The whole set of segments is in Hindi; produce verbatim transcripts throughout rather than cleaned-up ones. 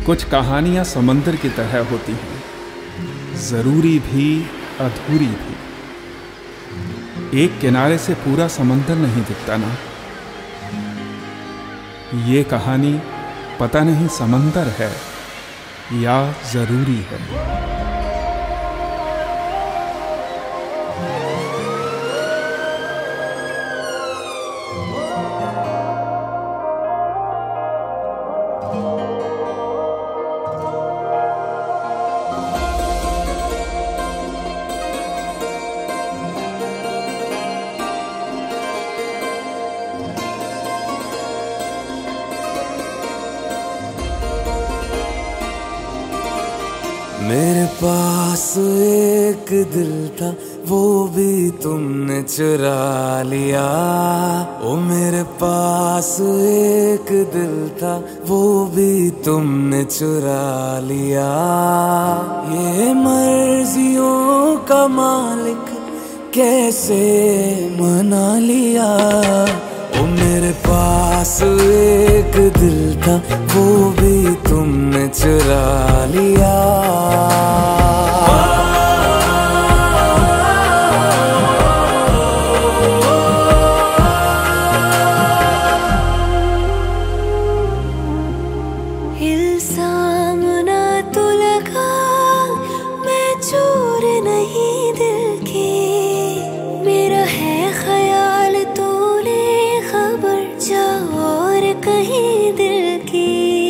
कुछ कहानियाँ समंदर की तरह होती हैं, ज़रूरी भी अधूरी भी। एक किनारे से पूरा समंदर नहीं दिखता ना। ये कहानी पता नहीं समंदर है या ज़रूरी है। मेरे पास एक दिल था, वो भी तुमने चुरा लिया। ओ मेरे पास एक दिल था, वो भी तुमने चुरा लिया। ये मर्जियों का मालिक कैसे मना लिया। ओ मेरे पास एक दिल था, वो भी तुमने चुरा लिया। इल्जाम ना तो लगा, मैं चोर नहीं दिल की। मेरा है ख्याल, तूने खबर जा और कहीं दिल की।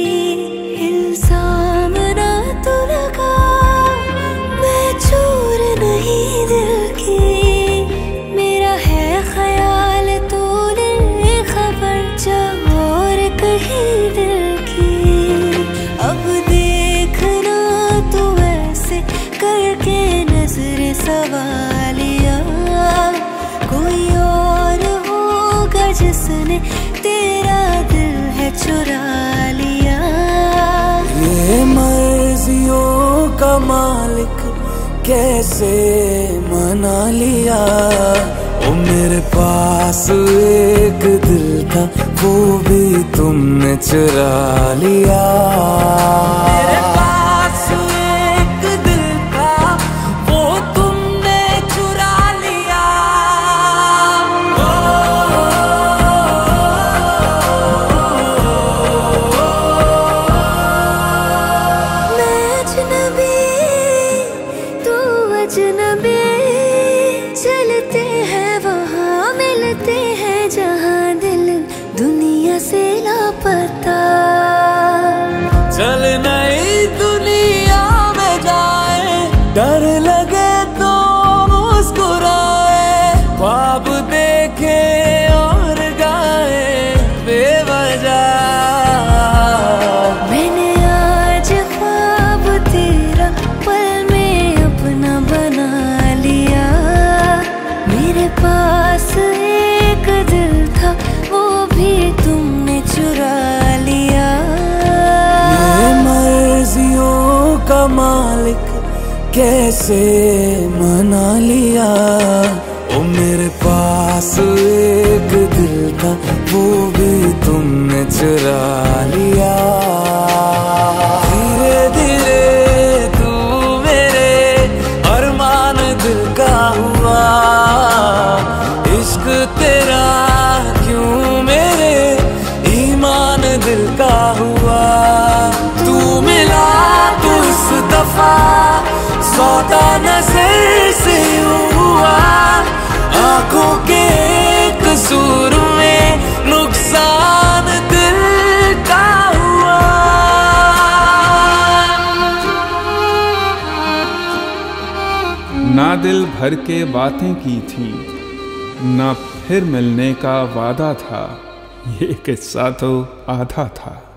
इल्जाम ना तो लगा, मैं चोर नहीं दिल की। मेरा है ख्याल, तूने खबर जा और कहीं दिल की। अब देखना तू ऐसे करके नजर सवालिया, कोई और होगा जिसने तेरा दिल है चुरा लिया। ये मर्जियों का मालिक कैसे मना लिया। ओ मेरे पास एक दिल था, वो भी तुमने चुरा लिया। मेरे पास एक दिल था, वो तुमने चुरा लिया। मैं अजनबी, तू अजनबी, चलते हैं वहाँ मिलते हैं जहाँ दिल दुनिया से लापता। चल नई दुनिया में जाए, डर लगे तो मुस्कुराए। ख्वाब देखे और गाए बेवजह। मैंने आज ख्वाब तेरा पल में अपना बना लिया। मेरे पास एक दिल था, वो भी तुमने चुरा लिया। ये मर्जियों का मालिक कैसे मना लिया। ओ मेरे पास एक दिल था, वो भी तुमने चुरा लिया। धीरे धीरे तू मेरे अरमान दिल का हुआ। इश्क तेरा क्यों मेरे ईमान दिल का हुआ। तू मिला तो इस दफा सौदा नजर से हुआ। आंखों के कसूर में नुकसान दिल का हुआ। ना दिल भर के बातें की थी, ना फिर मिलने का वादा था। ये किस्सा तो आधा था।